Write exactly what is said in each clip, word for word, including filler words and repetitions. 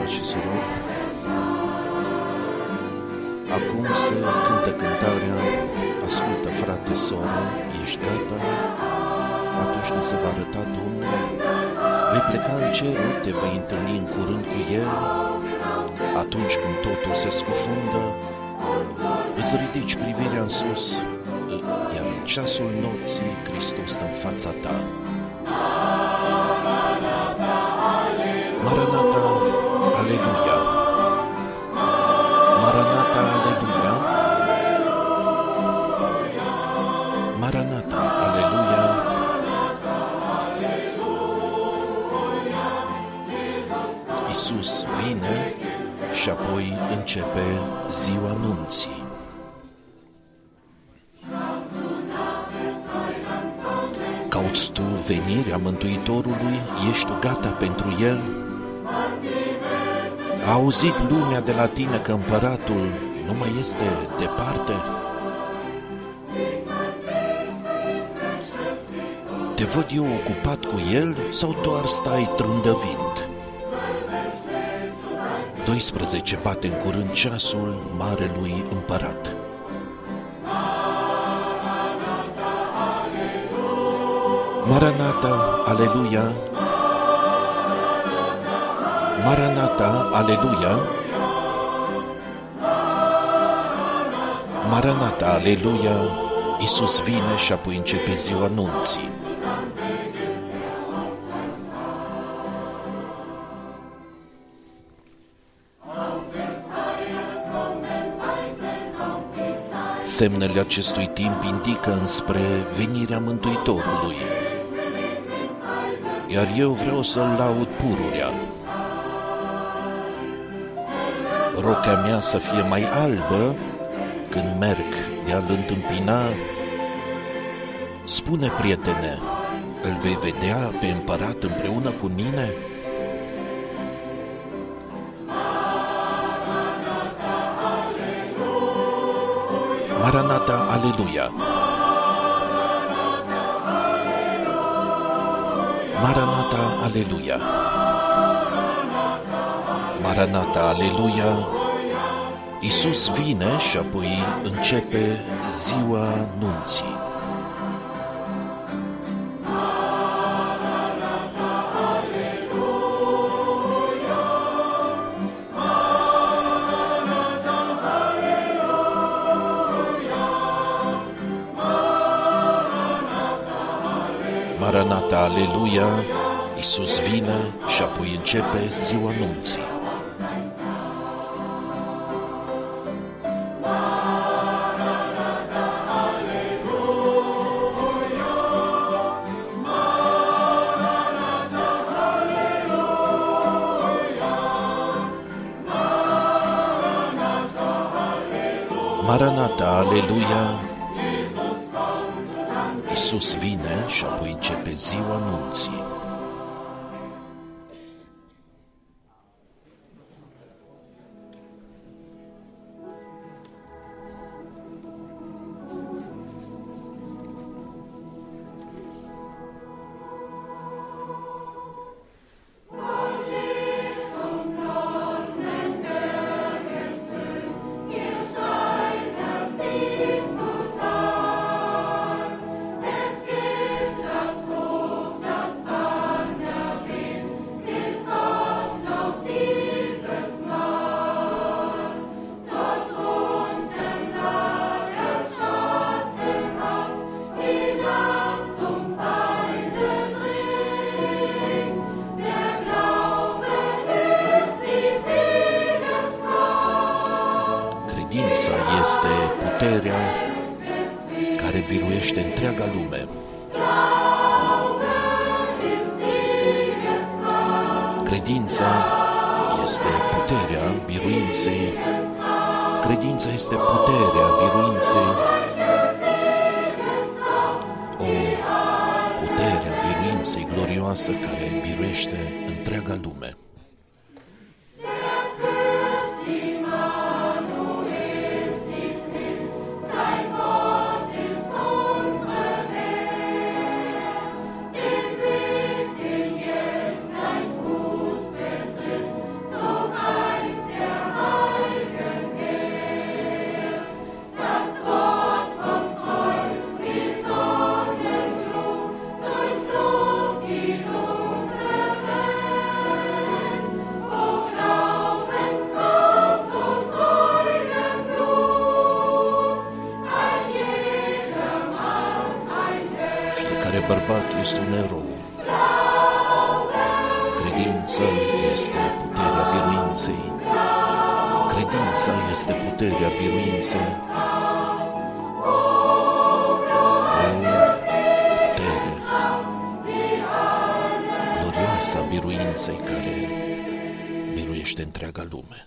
frați și surori. Acum se cântă cântarea Ascultă, frate, soră, ești gata? Atunci când se va arăta Domnul, vei pleca în ceruri, te vei întâlni în curând cu El. Atunci când totul se scufundă, îți ridici privirea în sus, iar în ceasul nopții Hristos stă în fața ta. Maranata, aleluia! Maranata, aleluia! Maranata, aleluia! Iisus vine și apoi începe ziua nunții. Cauți tu venirea Mântuitorului? Ești tu gata pentru El? A auzit lumea de la tine că împăratul nu mai este departe? Te văd eu ocupat cu El sau doar stai trândăvind? doisprezece bate în curând ceasul marelui împărat. Maranata, aleluia! Maranata, aleluia! Maranata, aleluia! Iisus vine și apoi începe ziua nunții. Semnele acestui timp indică înspre venirea Mântuitorului, iar eu vreau să-L laud pururea. Rochea mea să fie mai albă când merg de a-L întâmpina. Spune, prietene, îl vei vedea pe împărat împreună cu mine? Maranata, aleluia! Maranata, aleluia! Maranata, aleluia! Iisus vine și apoi începe ziua nunții. Maranata, aleluia! Iisus vine și apoi începe ziua nunții. Maranata, aleluia! Iisus vine și apoi începe ziua nunții. Credința este puterea care biruiește întreaga lume. Credința este puterea biruinței. Credința este puterea biruinței. O putere a biruinței glorioasă care biruiește întreaga lume. So bărbat este un erou. Credința este puterea biruinței. Credința este puterea biruinței. Glorioasa biruinței care biruiește întreaga lume.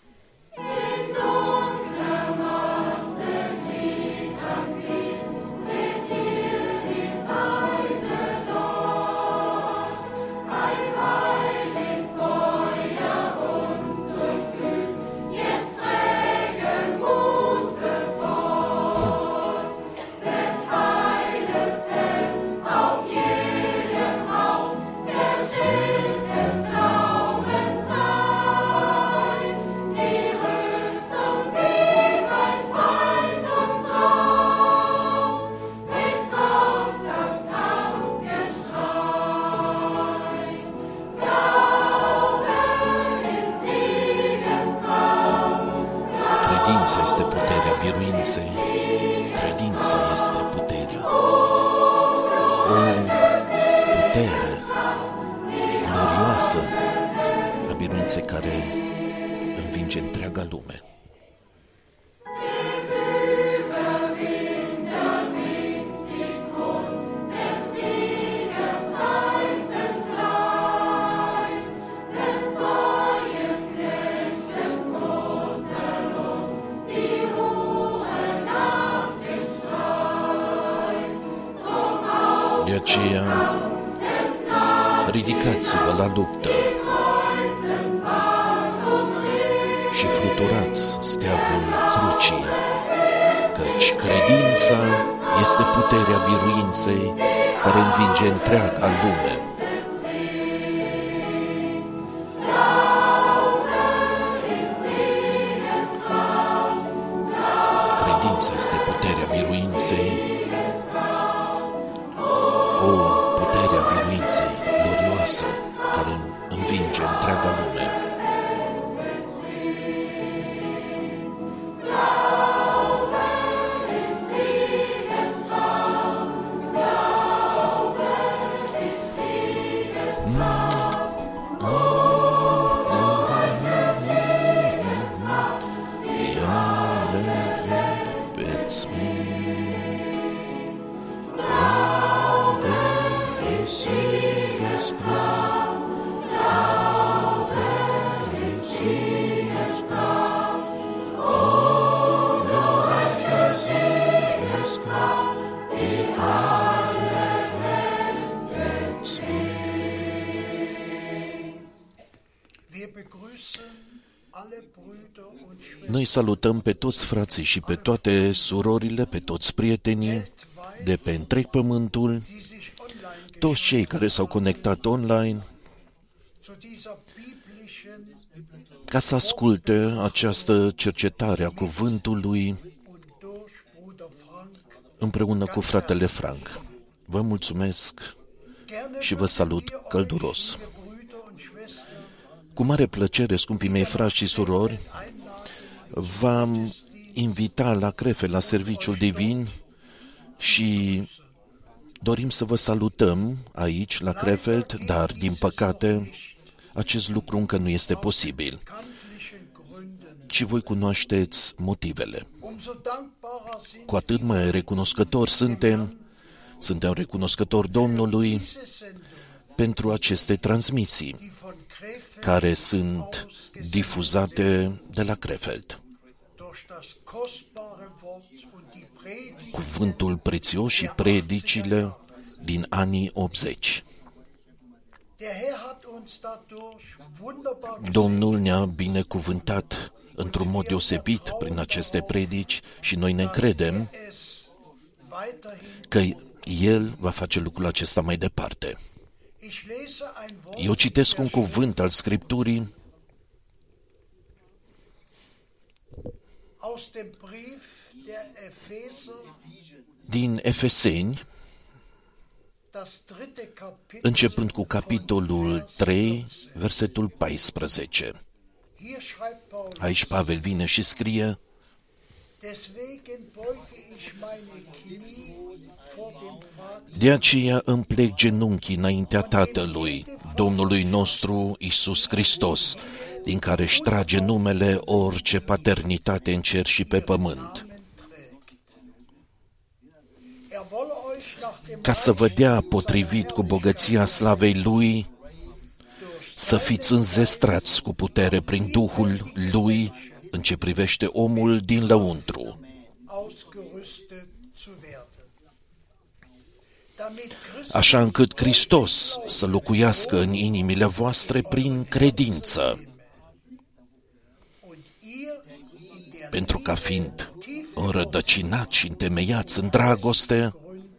Credința este puterea biruinței. Credința este puterea. O putere glorioasă a biruinței care învinge întreaga lume. De aceea, ridicați-vă la luptă și fluturați steagul crucii, căci credința este puterea biruinței care învinge întreaga lume. Credința este puterea biruinței. O, puterea biruinței glorioasă care învinge întreaga lume. Noi salutăm pe toți frații și pe toate surorile, pe toți prietenii de pe întreg pământul, toți cei care s-au conectat online ca să asculte această cercetare a cuvântului împreună cu fratele Frank. Vă mulțumesc și vă salut călduros. Cu mare plăcere, scumpii mei frați și surori, v-am invitat la Crefeld, la serviciul divin și dorim să vă salutăm aici, la Crefeld, dar, din păcate, acest lucru încă nu este posibil. Și voi cunoașteți motivele. Cu atât mai recunoscători suntem, suntem recunoscători Domnului pentru aceste transmisii care sunt difuzate de la Crefeld. Cuvântul prețios și predicile din anii optzeci. Domnul ne-a binecuvântat într-un mod deosebit prin aceste predici și noi ne credem că El va face lucrul acesta mai departe. Eu citesc un cuvânt al Scripturii din Efeseni, începând cu capitolul trei, versetul paisprezece. Aici Pavel vine și scrie: De aceea îmi plec genunchii înaintea Tatălui, Domnului nostru Iisus Hristos, din care își trage numele orice paternitate în cer și pe pământ, ca să vă dea potrivit cu bogăția slavei Lui, să fiți înzestrați cu putere prin Duhul Lui în ce privește omul din lăuntru, așa încât Hristos să locuiască în inimile voastre prin credință, pentru ca fiind înrădăcinați și întemeiați în dragoste,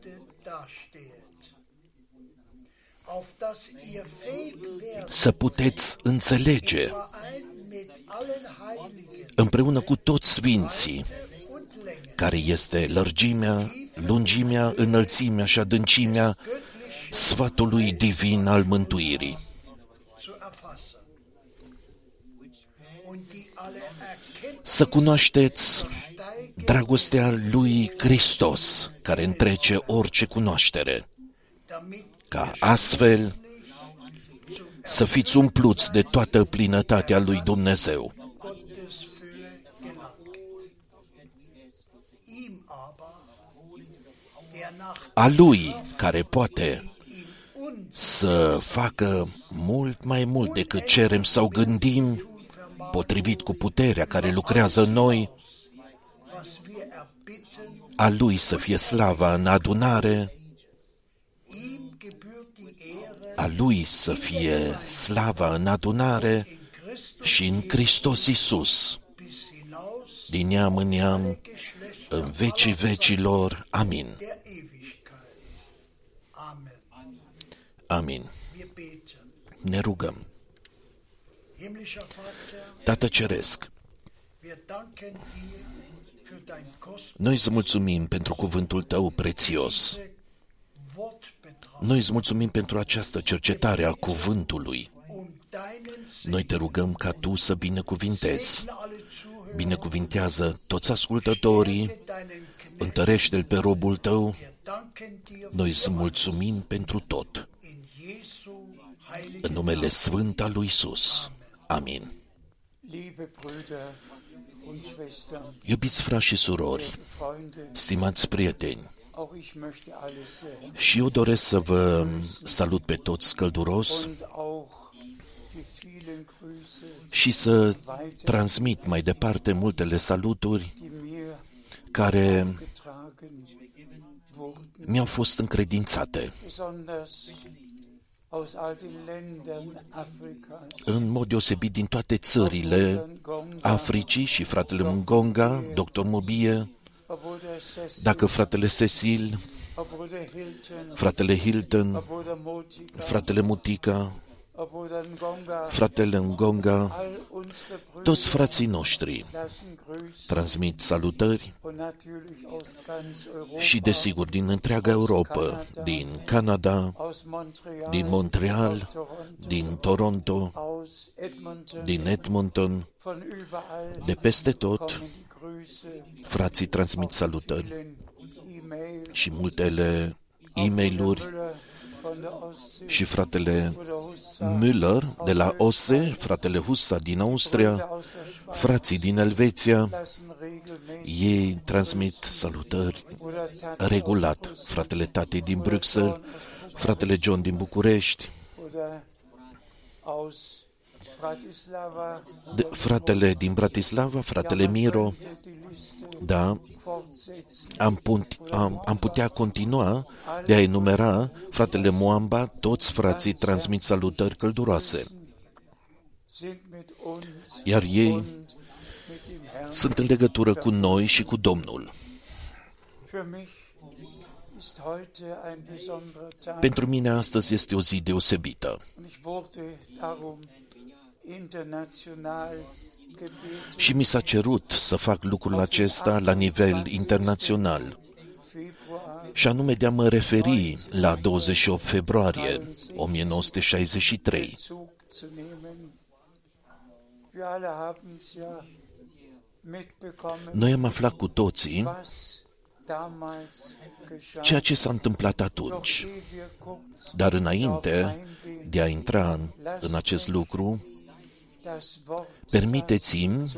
să puteți înțelege împreună cu toți sfinții care este lărgimea, lungimea, înălțimea și adâncimea sfatului divin al mântuirii, să cunoașteți dragostea lui Hristos, care întrece orice cunoaștere, ca astfel să fiți umpluți de toată plinătatea lui Dumnezeu. A Lui, care poate să facă mult mai mult decât cerem sau gândim, potrivit cu puterea care lucrează în noi, a Lui să fie slava în adunare, a Lui să fie slava în adunare și în Hristos Iisus, din neam în neam, în vecii vecilor. Amin. Amin. Ne rugăm. Tată Ceresc, noi îți mulțumim pentru cuvântul Tău prețios. Noi îți mulțumim pentru această cercetare a cuvântului. Noi te rugăm ca Tu să binecuvintezi. Binecuvintează toți ascultătorii, întărește-L pe robul Tău. Noi îți mulțumim pentru tot. În numele Sfânt al lui Iisus. Amin. Iubiți frați și surori, stimați prieteni, și eu doresc să vă salut pe toți călduros și să transmit mai departe multele saluturi care mi-au fost încredințate. În mod deosebit din toate țările Africii și fratele Mungonga, doctor Mobie, dacă fratele Cecil, fratele Hilton, fratele Mutica, fratele Ngonga, toți frații noștri transmit salutări și, desigur, din întreaga Europa, din Canada, din Montreal, din Toronto, din Edmonton, de peste tot, frații transmit salutări și multele e-mail-uri și fratele Müller de la Ose, fratele Husa din Austria, frații din Elveția, ei transmit salutări regulat. Fratele Tati din Bruxelles, fratele John din București, de, fratele din Bratislava, fratele Miro. Da, am, put, am, am putea continua de a enumera fratele Moamba, toți frații transmit salutări călduroase. Iar ei sunt în legătură cu noi și cu Domnul. Pentru mine astăzi este o zi deosebită. Și mi s-a cerut să fac lucrul acesta la nivel internațional, și anume de a mă referi la douăzeci și opt februarie o mie nouă sute șaizeci și trei. Noi am aflat cu toții ceea ce s-a întâmplat atunci. Dar înainte de a intra în acest lucru, permiteți-mi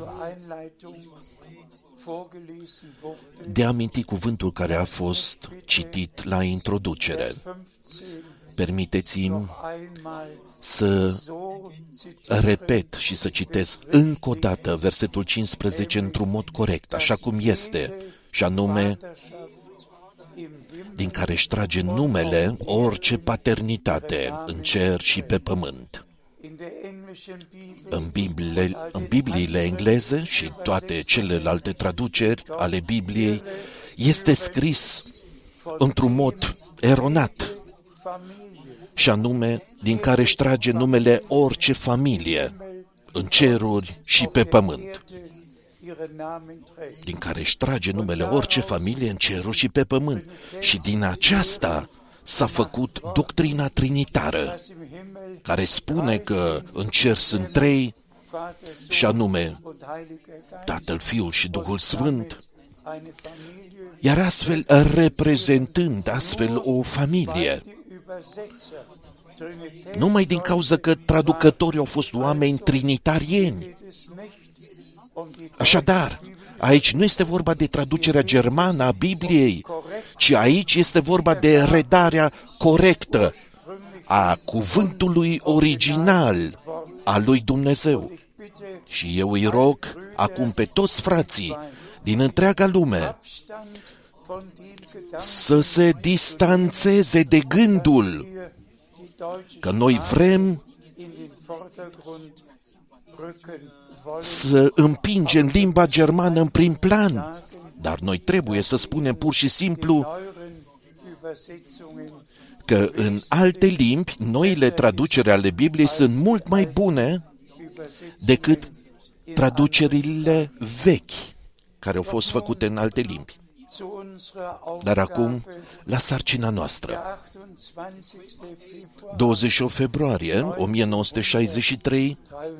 de a aminti cuvântul care a fost citit la introducere. Permiteți-mi să repet și să citesc încă o dată versetul cincisprezece într-un mod corect, așa cum este, și anume, din care își trage numele orice paternitate în cer și pe pământ. În, Biblie, în Bibliile engleze și toate celelalte traduceri ale Bibliei este scris într-un mod eronat, și anume, din care își trage numele orice familie în ceruri și pe pământ. Din care își trage numele orice familie în ceruri și pe pământ. Și din aceasta s-a făcut doctrina trinitară, care spune că în cer sunt trei, și anume Tatăl, Fiul și Duhul Sfânt, iar astfel reprezentând astfel o familie. Numai din cauza că traducătorii au fost oameni trinitarieni. Așadar, aici nu este vorba de traducerea germană a Bibliei, ci aici este vorba de redarea corectă a cuvântului original al lui Dumnezeu. Și eu îi rog acum pe toți frații din întreaga lume să se distanțeze de gândul că noi vrem să împingem limba germană în prim plan, dar noi trebuie să spunem pur și simplu că în alte limbi, noile traduceri ale Bibliei sunt mult mai bune decât traducerile vechi care au fost făcute în alte limbi. Dar acum, la sarcina noastră. douăzeci și opt februarie o mie nouă sute șaizeci și trei,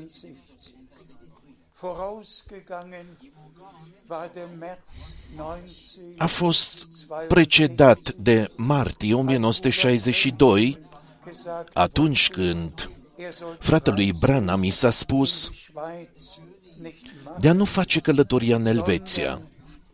a fost precedat de martie o mie nouă sute șaizeci și doi, atunci când fratelui Branham i s-a spus de a nu face călătoria în Elveția,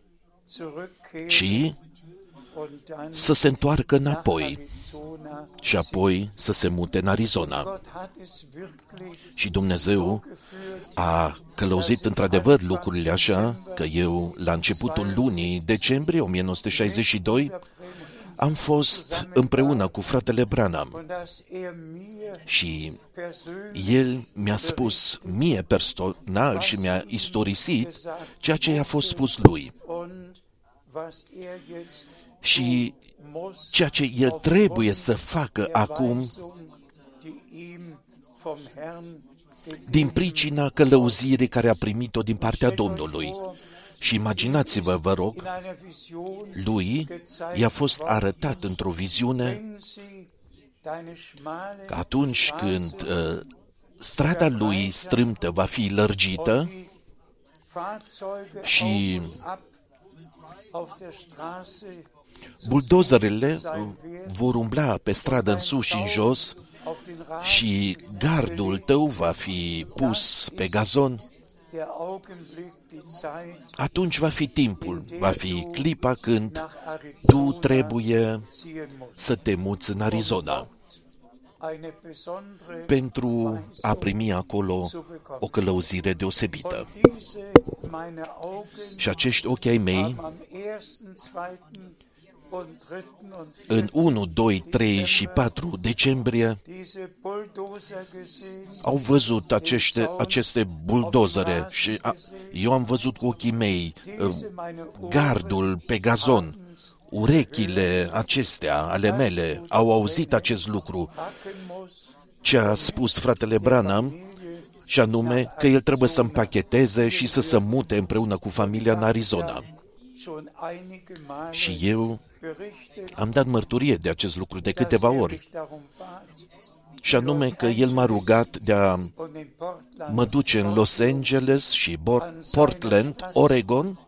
ci să se întoarcă înapoi și apoi să se mute în Arizona. Și Dumnezeu a călăuzit într-adevăr lucrurile așa, că eu, la începutul lunii decembrie o mie nouă sute șaizeci și doi, am fost împreună cu fratele Branham și el mi-a spus mie personal și mi-a istorisit ceea ce i-a fost spus lui și ceea ce el trebuie să facă acum din pricina călăuzirii care a primit-o din partea Domnului. Și imaginați-vă, vă rog, lui i-a fost arătat într-o viziune că atunci când uh, strada lui strâmtă va fi lărgită și buldozerele vor umbla pe stradă în sus și în jos și gardul tău va fi pus pe gazon, atunci va fi timpul, va fi clipa când tu trebuie să te muți în Arizona pentru a primi acolo o călăuzire deosebită. Și acești ochi ai mei în unu, doi, trei și patru decembrie au văzut aceste, aceste buldozere și a, eu am văzut cu ochii mei gardul pe gazon. Urechile acestea ale mele au auzit acest lucru, ce a spus fratele Branham, și anume că el trebuie să împacheteze și să se mute împreună cu familia în Arizona. Și eu am dat mărturie de acest lucru de câteva ori. și anume că El m-a rugat de a mă duce în Los Angeles și Portland, Oregon,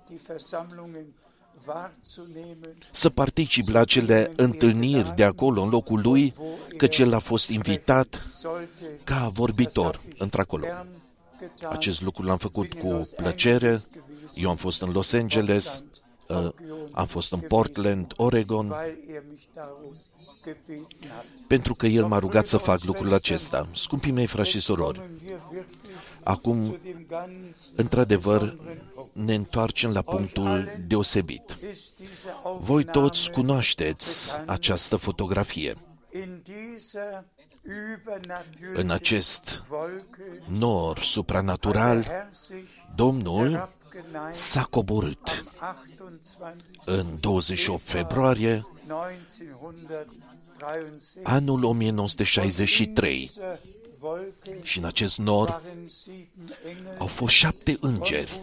să particip la acele întâlniri de acolo, în locul lui, căci El a fost invitat ca vorbitor într-acolo. Acest lucru l-am făcut cu plăcere. Eu am fost în Los Angeles, am fost în Portland, Oregon, pentru că El m-a rugat să fac lucrul acesta. Scumpii mei, frați și surori, acum, într-adevăr, ne întoarcem la punctul deosebit. Voi toți cunoașteți această fotografie. În acest nor supranatural, Domnul s-a coborât în douăzeci și opt februarie anul o mie nouă sute șaizeci și trei. Și în acest nor au fost șapte îngeri.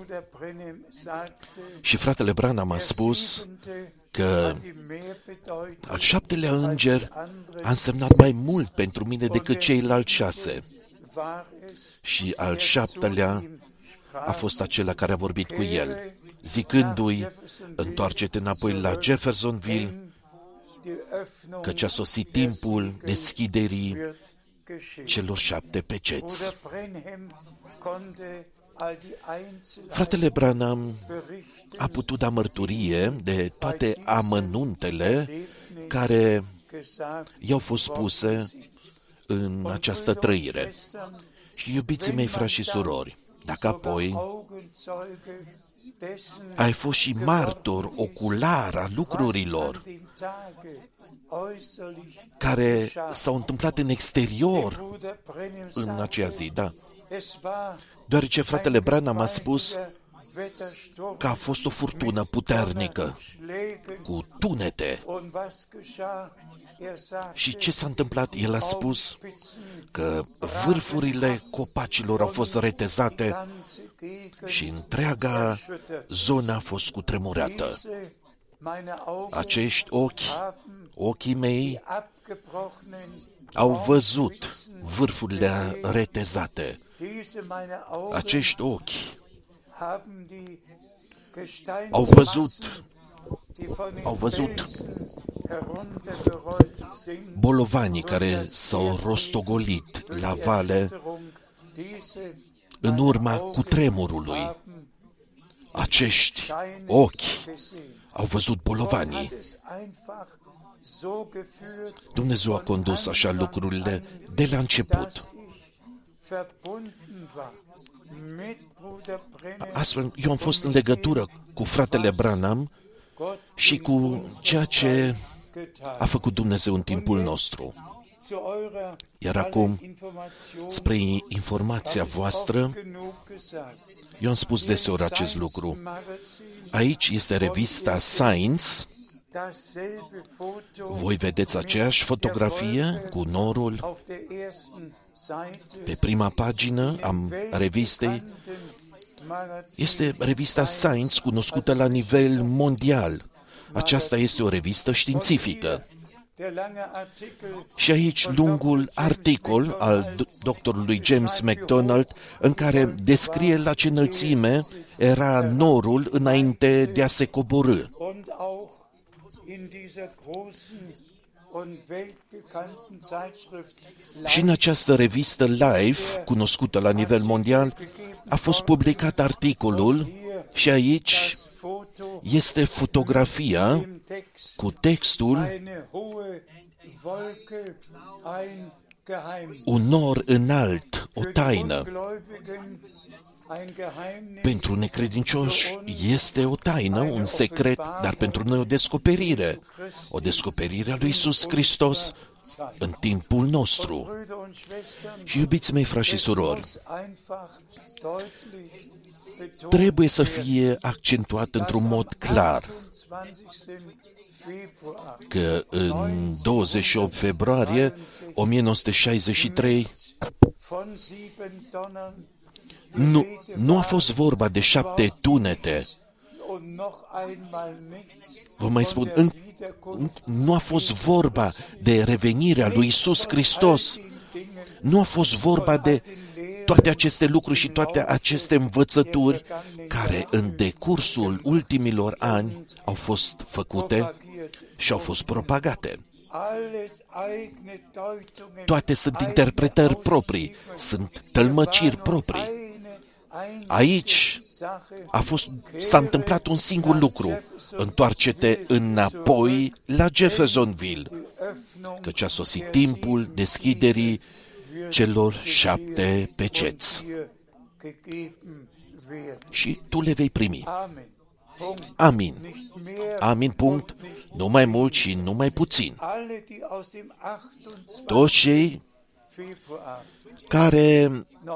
Și fratele Branham a spus că al șaptelea înger a însemnat mai mult pentru mine decât ceilalți șase. Și al șaptelea a fost acela care a vorbit cu el, zicându-i, întoarce-te înapoi la Jeffersonville, căci a sosit timpul deschiderii celor șapte peceți. Fratele Branham a putut da mărturie de toate amănuntele care i-au fost spuse în această trăire. Și iubiții mei, frați și surori, dacă apoi ai fost și martor ocular a lucrurilor care s-au întâmplat în exterior în acea zi, da. Deoarece fratele Branham a spus că a fost o furtună puternică, cu tunete. Și ce s-a întâmplat? El a spus că vârfurile copacilor au fost retezate și întreaga zonă a fost cutremurată. Acești ochi, ochii mei, au văzut vârfurile retezate. Acești ochi au văzut, au văzut bolovanii care s-au rostogolit la vale în urma cutremurului. Acești ochi au văzut bolovanii. Dumnezeu a condus așa lucrurile de la început. Astfel, eu am fost în legătură cu fratele Branham și cu ceea ce a făcut Dumnezeu în timpul nostru. Iar acum, spre informația voastră, eu am spus deseori acest lucru. Aici este revista Science. Voi vedeți aceeași fotografie cu norul pe prima pagină a revistei. Este revista Science, cunoscută la nivel mondial. Aceasta este o revistă științifică. Și aici lungul articol al doctorului James McDonald, în care descrie la ce înălțime era norul înainte de a se coborî. Și în această revistă Life, cunoscută la nivel mondial, a fost publicat articolul și aici este fotografia cu textul un nor înalt, o taină. Pentru necredincioși este o taină, un secret, dar pentru noi o descoperire. O descoperire a lui Iisus Hristos în timpul nostru. Și iubiți mei, frați și surori, trebuie să fie accentuat într-un mod clar că în douăzeci și opt februarie o mie nouă sute șaizeci și trei nu, nu a fost vorba de șapte tunete. Vă mai spun, în, nu a fost vorba de revenirea lui Iisus Hristos Nu a fost vorba de toate aceste lucruri și toate aceste învățături care în decursul ultimilor ani au fost făcute și au fost propagate. Toate sunt interpretări proprii, sunt tălmăciri proprii. Aici a fost, s-a întâmplat un singur lucru: întoarce-te înapoi la Jeffersonville, căci a sosit timpul deschiderii celor șapte peceți. Și tu le vei primi. Amin. Amin, punct. Nu mai mult și nu mai puțin. Toți cei care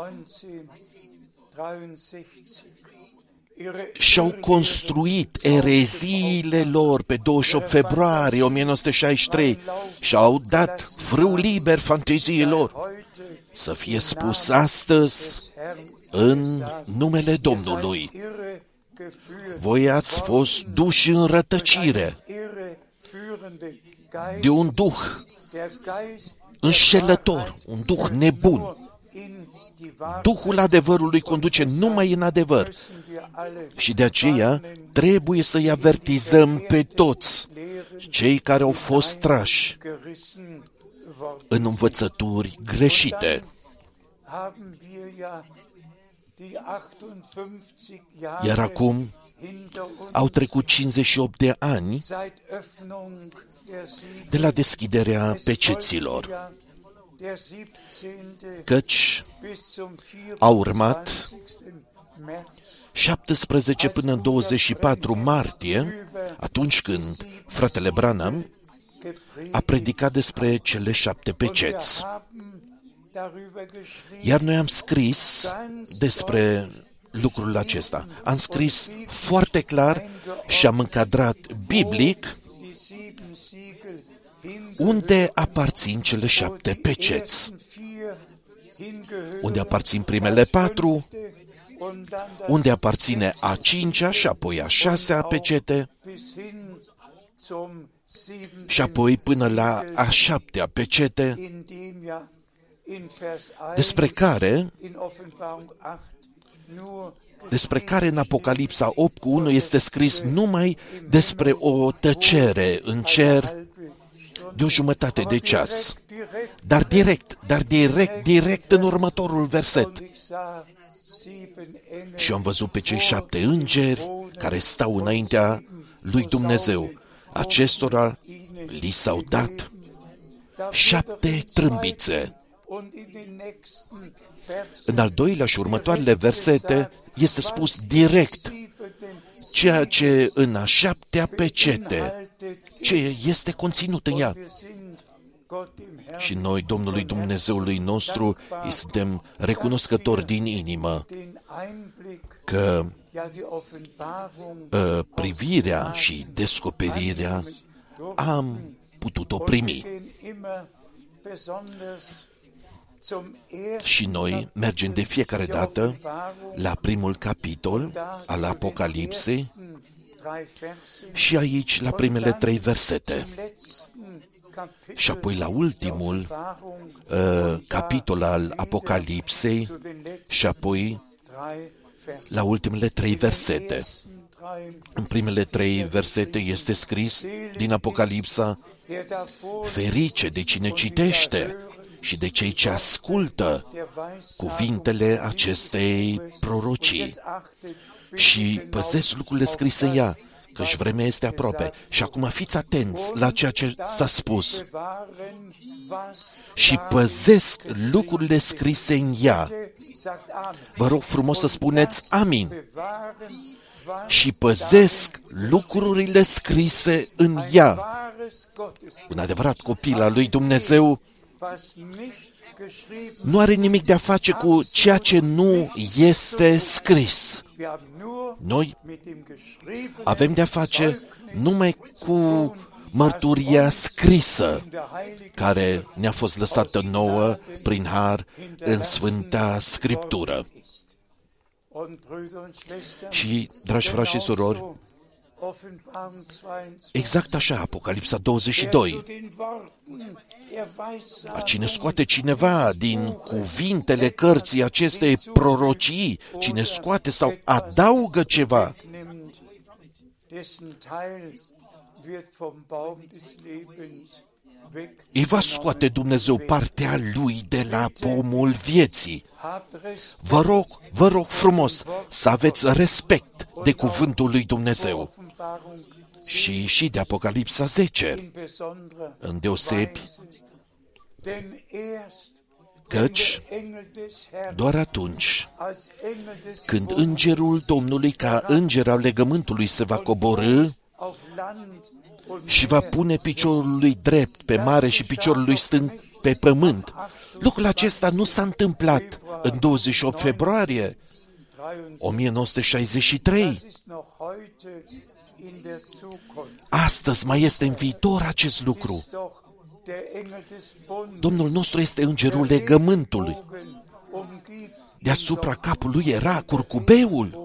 și-au construit ereziile lor pe douăzeci și opt februarie o mie nouă sute șaizeci și trei și-au dat frâu liber fanteziilor, să fie spus astăzi în numele Domnului: voi ați fost duși în rătăcire de un duh înșelător, un duh nebun. Duhul adevărului conduce numai în adevăr. Și de aceea trebuie să-i avertizăm pe toți cei care au fost trași în învățături greșite. Iar acum au trecut cincizeci și opt de ani de la deschiderea peceților, căci au urmat șaptesprezece până în douăzeci și patru martie, atunci când fratele Branham a predicat despre cele șapte peceți. Iar noi am scris despre lucrul acesta. Am scris foarte clar și am încadrat biblic unde aparțin cele șapte peceți, unde aparțin primele patru, unde aparține a cincea și apoi a șasea pecete și apoi până la a șaptea pecete, despre care despre care în Apocalipsa opt cu unu este scris numai despre o tăcere în cer de o jumătate de ceas. Dar direct, dar direct, direct în următorul verset: și am văzut pe cei șapte îngeri care stau înaintea lui Dumnezeu. Acestora li s-au dat șapte trâmbițe. În al doilea și următoarele versete este spus direct ceea ce în a șaptea pecete, ce este conținut în ea. Și noi, Domnului Dumnezeului nostru, îi suntem recunoscători din inimă că uh, privirea și descoperirea am putut-o primi. Și noi mergem de fiecare dată la primul capitol al Apocalipsei și aici la primele trei versete. Și apoi la ultimul uh, capitol al Apocalipsei și apoi la ultimele trei versete. În primele trei versete este scris din Apocalipsa: ferice de cine citește și de cei ce ascultă cuvintele acestei prorocii și păzesc lucrurile scrise în ea, căci vremea este aproape. Și acum fiți atenți la ceea ce s-a spus: și păzesc lucrurile scrise în ea. Vă rog frumos să spuneți amin. Și păzesc lucrurile scrise în ea. Un adevărat copil al lui Dumnezeu nu are nimic de a face cu ceea ce nu este scris. Noi avem de a face numai cu mărturia scrisă care ne-a fost lăsată nouă prin har în Sfânta Scriptură. Și, dragi frați și surori, Exact așa, Apocalipsa douăzeci și doi. Cine scoate cineva din cuvintele cărții acestei prorocii, cine scoate sau adaugă ceva, îi va scoate Dumnezeu partea lui de la pomul vieții. Vă rog, vă rog frumos să aveți respect de cuvântul lui Dumnezeu și și de Apocalipsa zece, îndeosebi, căci doar atunci când îngerul Domnului ca înger al legământului se va coborî și va pune piciorul lui drept pe mare și piciorul lui stâng pe pământ. Lucrul acesta nu s-a întâmplat în douăzeci și opt februarie o mie nouă sute șaizeci și trei. Astăzi mai este în viitor acest lucru. Domnul nostru este îngerul legământului. Deasupra capului era curcubeul.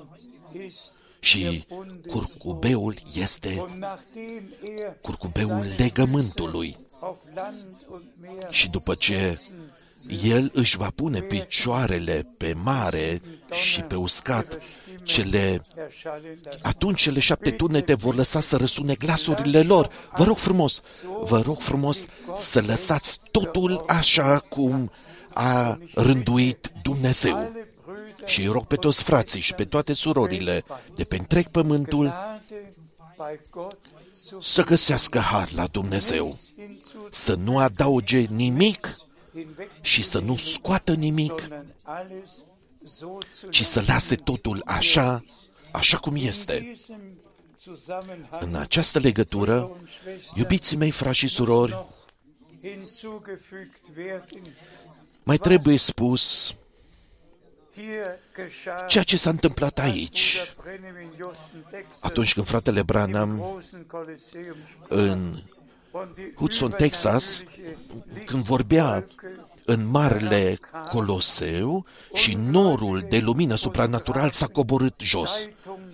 Și curcubeul este curcubeul legământului. Și după ce el își va pune picioarele pe mare și pe uscat, cele, atunci cele șapte tunete vor lăsa să răsune glasurile lor. Vă rog frumos, vă rog frumos să lăsați totul așa cum a rânduit Dumnezeu. Și îi rog pe toți frații și pe toate surorile de pe întreg pământul să găsească har la Dumnezeu, să nu adauge nimic și să nu scoată nimic, ci să lase totul așa, așa cum este. În această legătură, iubiții mei frați și surori, mai trebuie spus ceea ce s-a întâmplat aici, atunci când fratele Branham în Hudson, Texas, când vorbea în Marele Coloseu și norul de lumină supranatural s-a coborât jos.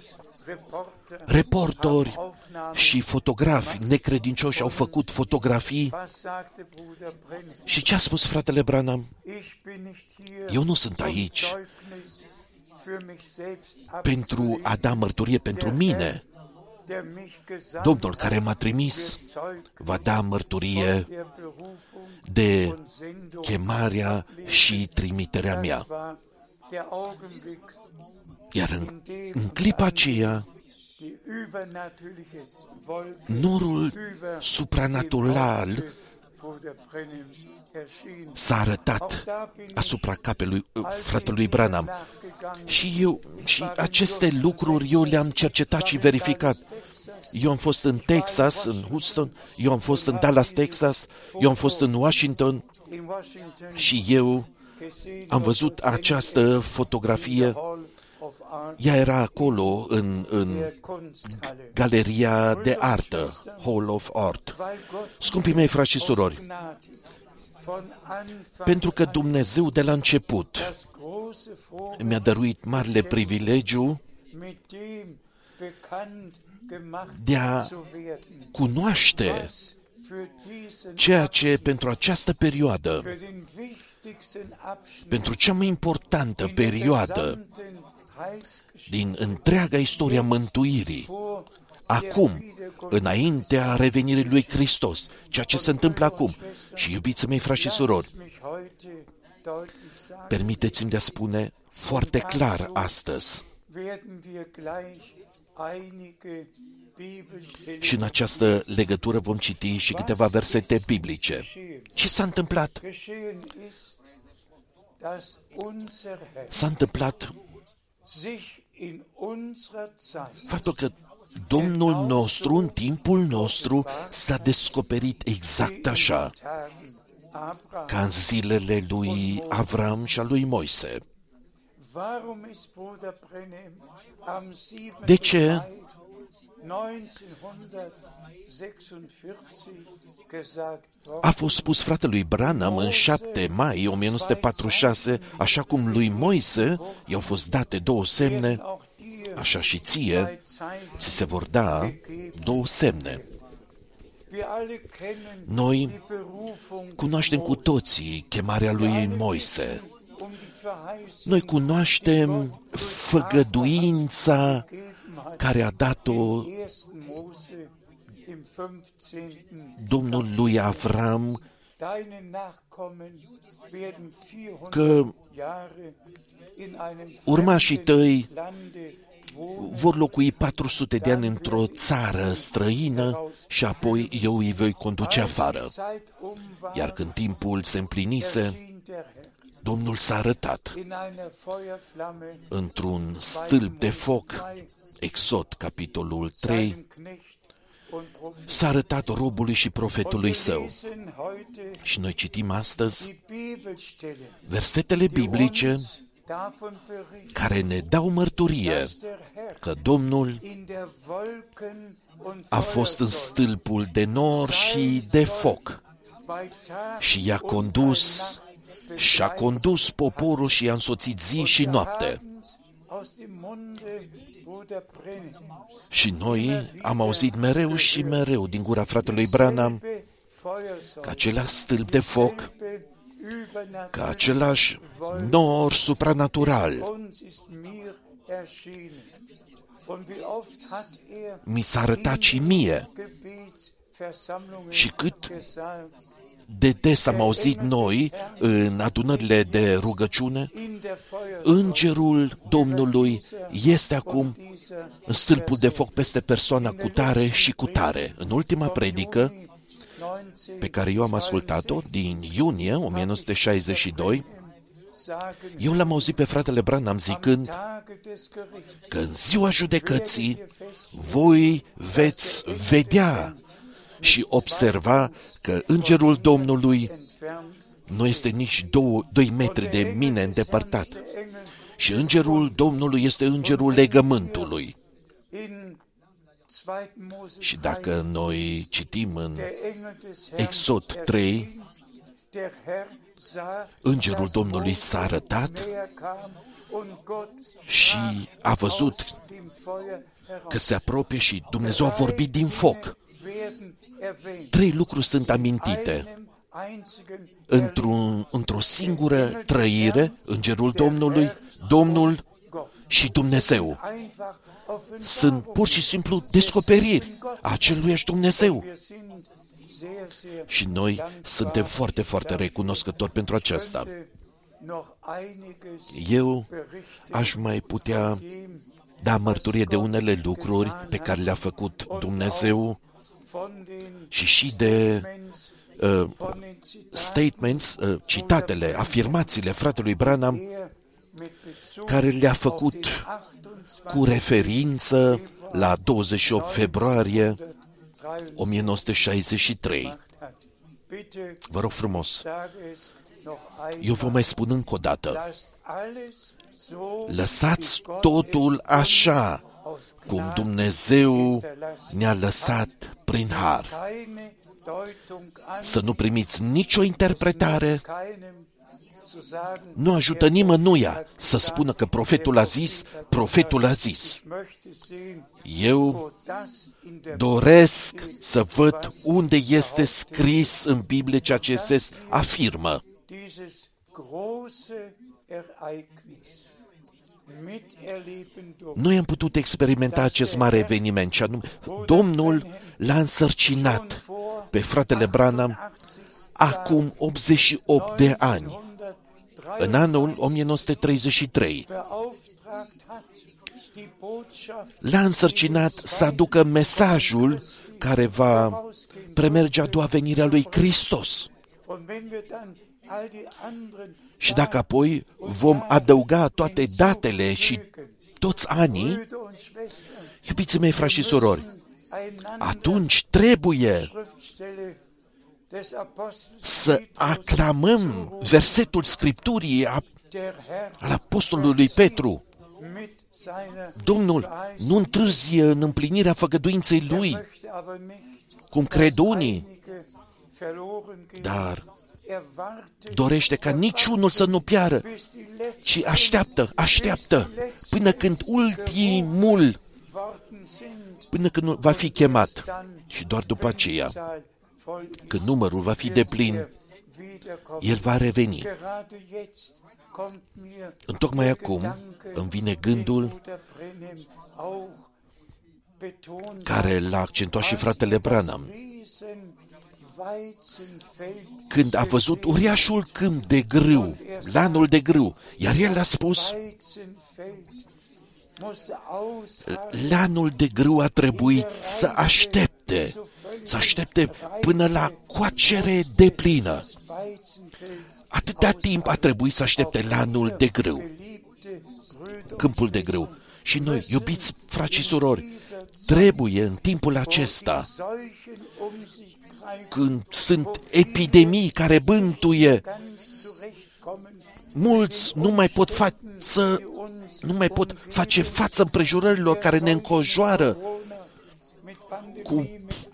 Reportori și fotografi necredincioși au făcut fotografii. Și ce a spus fratele Branham? Eu nu sunt aici pentru a da mărturie pentru mine. Domnul care m-a trimis va da mărturie de chemarea și trimiterea mea. Iar în, în clipa aceea, norul supranatural s-a arătat asupra capelui fratelui Branham. Și eu, și aceste lucruri eu le-am cercetat și verificat. Eu am fost în Texas, în Houston, eu am fost în Dallas, Texas, eu am fost în Washington și eu am văzut această fotografie. Ea era acolo în, în galeria de artă, Hall of Art. Scumpii mei frați și surori, pentru că Dumnezeu de la început mi-a dăruit marele privilegiu de a cunoaște ceea ce pentru această perioadă, pentru cea mai importantă perioadă din întreaga istoria mântuirii, acum, înaintea revenirii lui Hristos, ceea ce se întâmplă acum. Și iubiți mei frați și surori, permiteți-mi de a spune foarte clar astăzi, și în această legătură vom citi și câteva versete biblice. Ce s-a întâmplat? S-a întâmplat faptul că Domnul nostru, în timpul nostru, s-a descoperit exact așa, ca în zilele lui Avram și a lui Moise. De ce a fost spus fratelui Branham în șapte mai o mie nouă sute patruzeci și șase, așa cum lui Moise i-au fost date două semne, așa și ție, ți se vor da două semne. Noi cunoaștem cu toții chemarea lui Moise. Noi cunoaștem făgăduința care a dat-o Domnul lui Avram, că urmașii tăi vor locui patru sute de ani într-o țară străină și apoi eu îi voi conduce afară. Iar când timpul se împlinise, Domnul s-a arătat într-un stâlp de foc, Exod, capitolul trei, s-a arătat robului și profetului său. Și noi citim astăzi versetele biblice care ne dau mărturie că Domnul a fost în stâlpul de nor și de foc și i-a condus și-a condus poporul și i-a însoțit zi și noapte. Și noi am auzit mereu și mereu din gura fratelui Branham că același stâlp de foc, că același nor supranatural mi s-a arătat și mie. Și cât de des am auzit noi în adunările de rugăciune, îngerul Domnului este acum în stâlpul de foc peste persoana cutare și cutare. În ultima predică pe care eu am ascultat-o din iunie o mie nouă sute șaizeci și doi, eu l-am auzit pe fratele Branham zicând că în ziua judecății voi veți vedea și observa că îngerul Domnului nu este nici două, doi metri de mine îndepărtat. Și îngerul Domnului este îngerul legământului. Și dacă noi citim în Exod trei, îngerul Domnului s-a arătat și a văzut că se apropie și Dumnezeu a vorbit din foc. Trei lucruri sunt amintite. Într-un, într-o singură trăire, îngerul Domnului, Domnul și Dumnezeu. Sunt pur și simplu descoperiri a aceluiași Dumnezeu. Și noi suntem foarte, foarte recunoscători pentru aceasta. Eu aș mai putea da mărturie de unele lucruri pe care le-a făcut Dumnezeu și și de uh, statements, uh, citatele, afirmațiile fratelui Branham, care le-a făcut cu referință la douăzeci și opt februarie o mie nouă sute șaizeci și trei. Vă rog frumos, eu vă mai spun încă o dată, lăsați totul așa cum Dumnezeu ne-a lăsat prin har. Să nu primiți nicio interpretare. Nu ajută nimănuia să spună că profetul a zis, profetul a zis. Eu doresc să văd unde este scris în Biblie ceea ce se afirmă. Noi am putut experimenta acest mare eveniment și anume, Domnul l-a însărcinat pe fratele Branham acum optzeci și opt de ani, în anul o mie nouă sute treizeci și trei. L-a însărcinat să aducă mesajul care va premerge a doua venire a lui Hristos. Și dacă apoi vom adăuga toate datele și toți anii, iubiții mei, frați și surori, atunci trebuie să aclamăm versetul Scripturii al apostolului Petru. Domnul nu întârzie în împlinirea făgăduinței Lui, cum cred unii, dar dorește ca niciunul să nu piară, ci așteaptă, așteaptă, până când ultimul, până când va fi chemat. Și doar după aceea, când numărul va fi deplin, el va reveni. Întocmai acum îmi vine gândul care l-a accentuat și fratele Branham, când a văzut uriașul câmp de grâu, lanul de grâu, iar el a spus, lanul de grâu a trebuit să aștepte, să aștepte până la coacere deplină. Atâta timp a trebuit să aștepte lanul de grâu, câmpul de grâu. Și noi, iubiți frați și surori, trebuie în timpul acesta, când sunt epidemii care bântuie, mulți nu mai pot față, nu mai pot face față împrejurărilor care ne înconjoară cu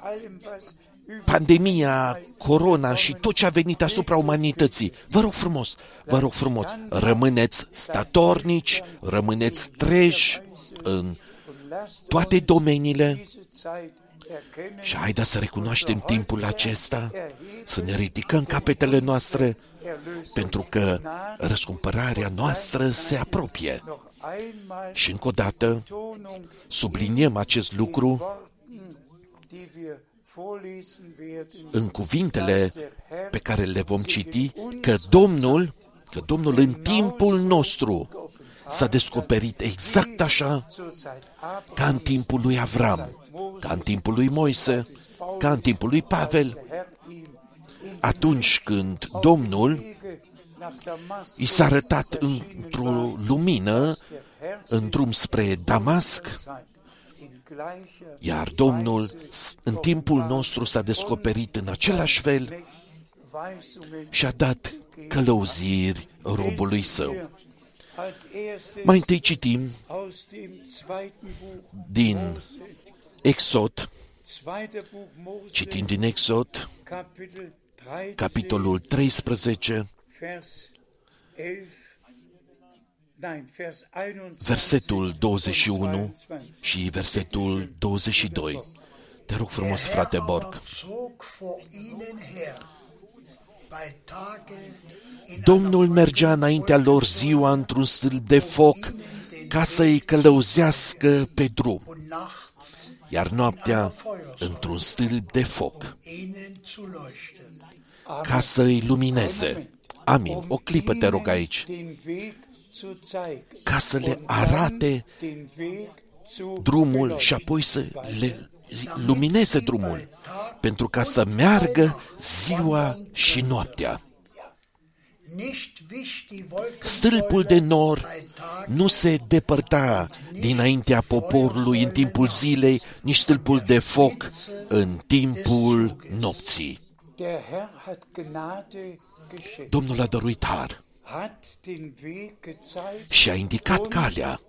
pandemia, corona și tot ce a venit asupra umanității. Vă rog frumos, vă rog frumos, rămâneți statornici, rămâneți treji în toate domeniile și haideți să recunoaștem timpul acesta, să ne ridicăm capetele noastre, pentru că răscumpărarea noastră se apropie. Și încă o dată subliniem acest lucru în cuvintele pe care le vom citi, că Domnul, că Domnul în timpul nostru s-a descoperit exact așa ca în timpul lui Avram, ca în timpul lui Moise, ca în timpul lui Pavel, atunci când Domnul i s-a arătat într-o lumină în drum spre Damasc, iar Domnul în timpul nostru s-a descoperit în același fel și a dat călăuziri robului său. Mai întâi citim din Exod, citim din Exod, capitolul treisprezece, versetul douăzeci și unu și versetul douăzeci și doi. Te rog frumos, frate Borg. Domnul mergea înaintea lor ziua într-un stâlp de foc ca să-i călăuzească pe drum, iar noaptea într-un stâlp de foc ca să-i lumineze. Amin. O clipă te rog aici. Ca să le arate drumul și apoi să le lumineze drumul, pentru ca să meargă ziua și noaptea. Stâlpul de nor nu se depărta dinaintea poporului în timpul zilei, nici stâlpul de foc în timpul nopții. Domnul a dăruit har și a indicat calea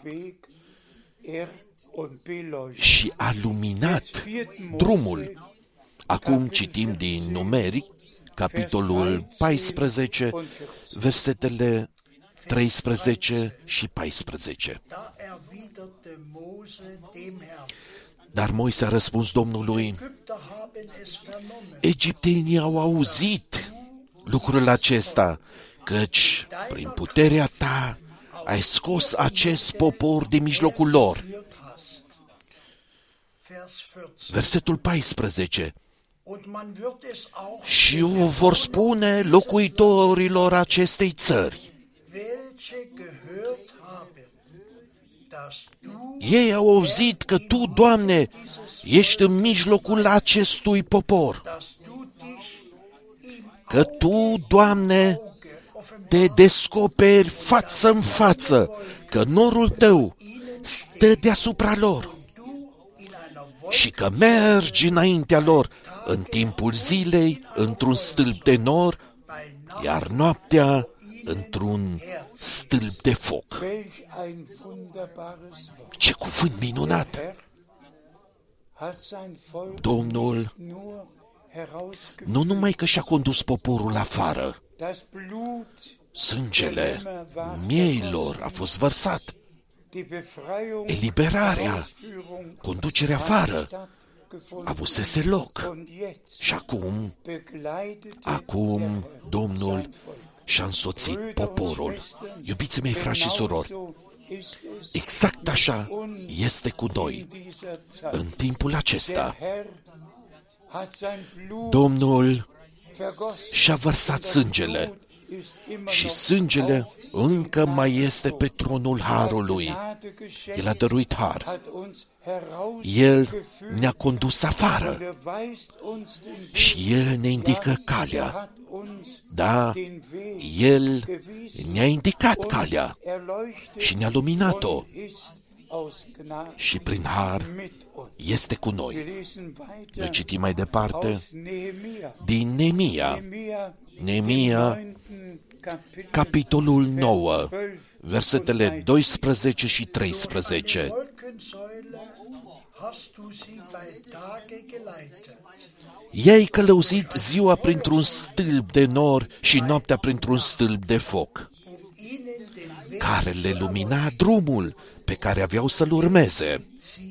și a luminat drumul. Acum citim din Numeri, capitolul paisprezece, versetele treisprezece și paisprezece. Dar Moise a răspuns Domnului, egiptenii au auzit lucrul acesta, căci prin puterea ta ai scos acest popor din mijlocul lor. Versetul paisprezece. Și o vor spune locuitorilor acestei țări. Ei au auzit că Tu, Doamne, ești în mijlocul acestui popor, că Tu, Doamne, te descoperi față în față, că norul Tău stă deasupra lor și că mergi înaintea lor în timpul zilei într-un stâlp de nor, iar noaptea într-un stâlp de foc. Ce cuvânt minunat! Domnul nu numai că și-a condus poporul afară, sângele mieilor a fost vărsat, eliberarea, conducerea afară, avusese loc. Și acum, acum Domnul și-a însoțit poporul. Iubiții mei, frați și surori, exact așa este cu noi. În timpul acesta, Domnul și-a vărsat sângele și sângele încă mai este pe tronul harului. El a dăruit har. El ne-a condus afară și El ne indică calea. Da, El ne-a indicat calea și ne-a luminat-o și prin har este cu noi. Noi citim mai departe din Neemia, Neemia, capitolul nouă, versetele doisprezece și treisprezece. I-ai călăuzit ziua printr-un stâlp de nor și noaptea printr-un stâlp de foc, care le lumina drumul pe care aveau să-l urmeze.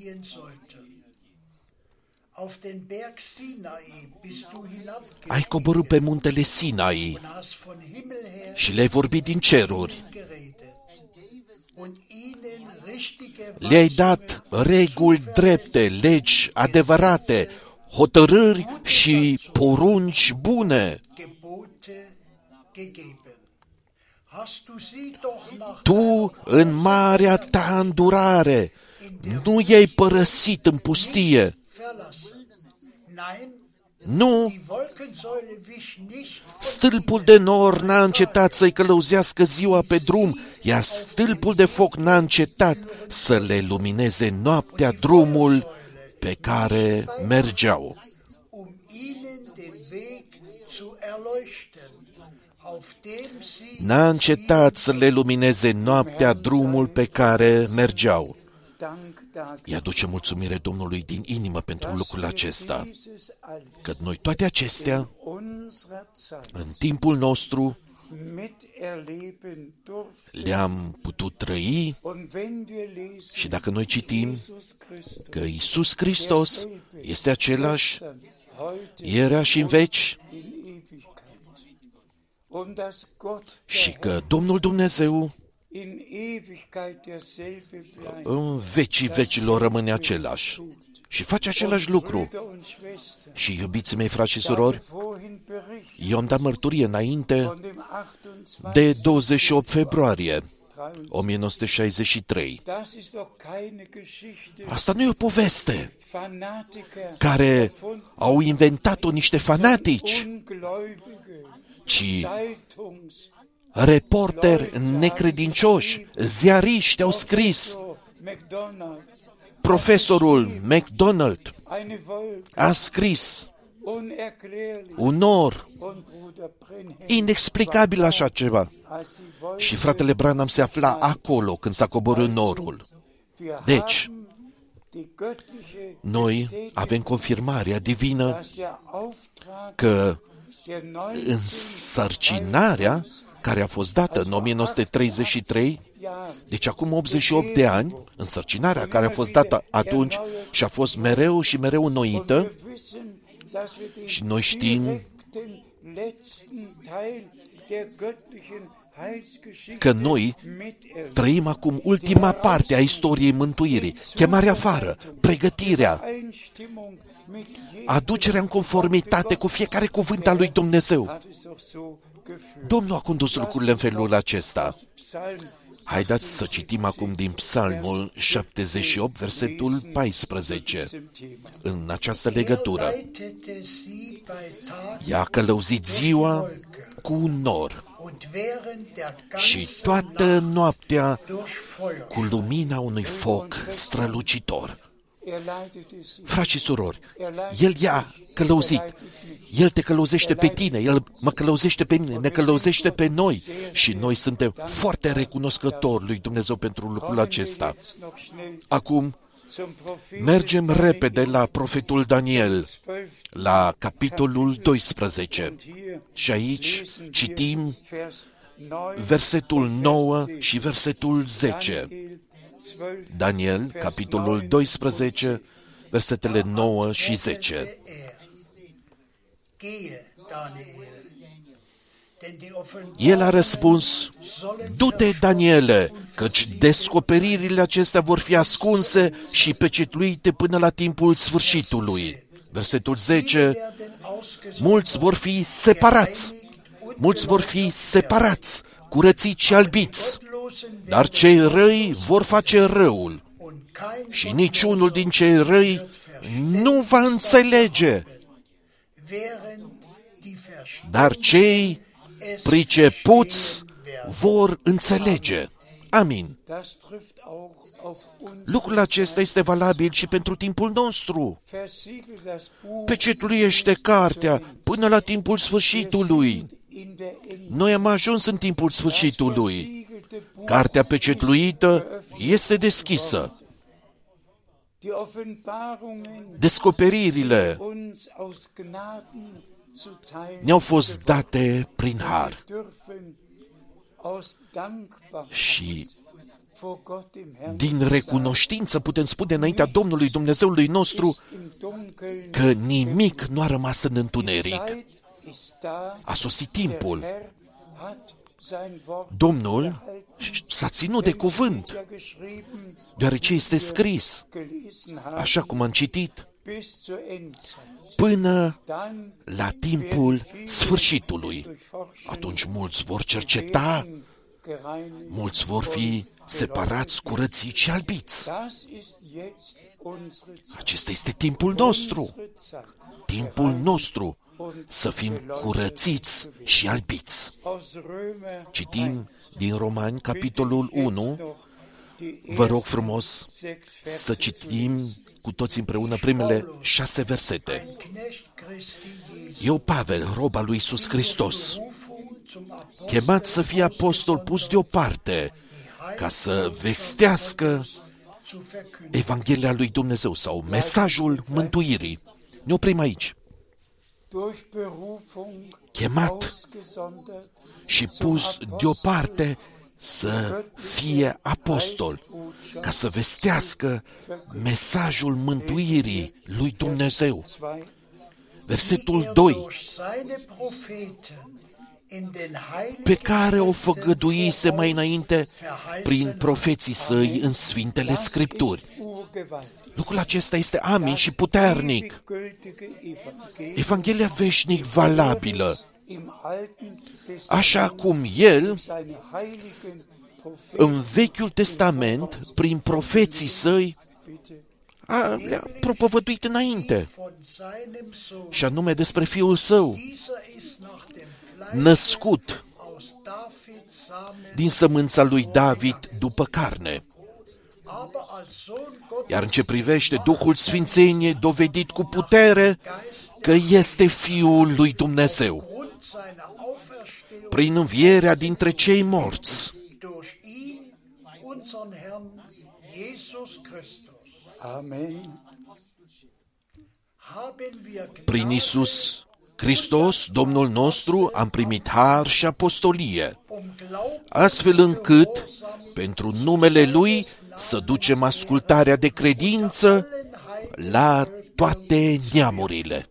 Ai coborât pe muntele Sinai și le-ai vorbit din ceruri. Le-ai dat reguli drepte, legi adevărate, hotărâri și porunci bune. Tu, în marea ta îndurare, nu i-ai părăsit în pustie. Nu, stâlpul de nor n-a încetat să-i călăuzească ziua pe drum, iar stâlpul de foc n-a încetat să le lumineze noaptea drumul pe care mergeau. N-a încetat să le lumineze noaptea drumul pe care mergeau. Îi aduce mulțumire Domnului din inimă pentru lucrul acesta, că noi toate acestea, în timpul nostru, le-am putut trăi și dacă noi citim că Iisus Hristos este același, era și în veci, și că Domnul Dumnezeu în vecii vecilor rămâne același și face același lucru. Și, iubiții mei, frați și surori, eu am dat mărturie înainte de douăzeci și opt februarie o mie nouă sute șaizeci și trei. Asta nu e o poveste care au inventat-o niște fanatici, ci reporteri necredincioși, ziariști au scris. Profesorul McDonald a scris un nor inexplicabil așa ceva. Și fratele Branham se afla acolo când s-a coborât norul. Deci, noi avem confirmarea divină că însărcinarea care a fost dată în o mie nouă sute treizeci și trei, deci acum optzeci și opt de ani, însărcinarea care a fost dată atunci și a fost mereu și mereu înnoită, și noi știm că noi trăim acum ultima parte a istoriei mântuirii, chemarea afară, pregătirea, aducerea în conformitate cu fiecare cuvânt al lui Dumnezeu. Domnul a condus lucrurile în felul acesta. Haideți să citim acum din Psalmul șaptezeci și opt, versetul paisprezece. În această legătură, i-a călăuzit ziua cu un nor și toată noaptea cu lumina unui foc strălucitor. Frați și surori, El i-a călăuzit. El te călăuzește pe tine, El mă călăuzește pe mine, ne călăuzește pe noi și noi suntem foarte recunoscători lui Dumnezeu pentru lucrul acesta. Acum Mergem repede la profetul Daniel, la capitolul doisprezece. Și aici citim versetul nouă și versetul zece. Daniel, capitolul doisprezece, versetele nouă și zece. El a răspuns: du-te, Daniele, căci descoperirile acestea vor fi ascunse și pecetluite până la timpul sfârșitului. Versetul zece. Mulți vor fi separați, mulți vor fi separați, curățiți și albiți, dar cei răi vor face răul și niciunul din cei răi nu va înțelege, dar cei pricepuți vor înțelege. Amin. Lucrul acesta este valabil și pentru timpul nostru. Pecetluiește cartea până la timpul sfârșitului. Noi am ajuns în timpul sfârșitului. Cartea pecetluită este deschisă. Descoperirile ne-au fost date prin har. Și din recunoștință putem spune înaintea Domnului Dumnezeului nostru că nimic nu a rămas în întuneric. A sosit timpul. Domnul s-a ținut de cuvânt, deoarece este scris, așa cum am citit, până la timpul sfârșitului. Atunci mulți vor cerceta, mulți vor fi separați, curățiți și albiți. Acesta este timpul nostru. Timpul nostru să fim curățiți și albiți. Citim din Romani, capitolul unu. Vă rog frumos să citim cu toți împreună primele șase versete. Eu, Pavel, rob al lui Iisus Hristos, chemat să fie apostol pus deoparte, ca să vestească Evanghelia lui Dumnezeu sau mesajul mântuirii. Ne oprim aici. Chemat și pus deoparte să fie apostol, ca să vestească mesajul mântuirii lui Dumnezeu. Versetul doi. Pe care o făgăduise mai înainte prin profeții săi în Sfintele Scripturi. Lucrul acesta este amin și puternic. Evanghelia veșnic valabilă, așa cum El, în Vechiul Testament, prin profeții săi, a, le-a propovăduit înainte, și anume despre Fiul Său, născut din sămânța lui David după carne. Iar în ce privește Duhul Sfințeniei, dovedit cu putere că este Fiul lui Dumnezeu, prin învierea dintre cei morți. Prin Iisus Hristos, Domnul nostru, am primit har și apostolie, astfel încât, pentru numele Lui, să ducem ascultarea de credință la toate neamurile,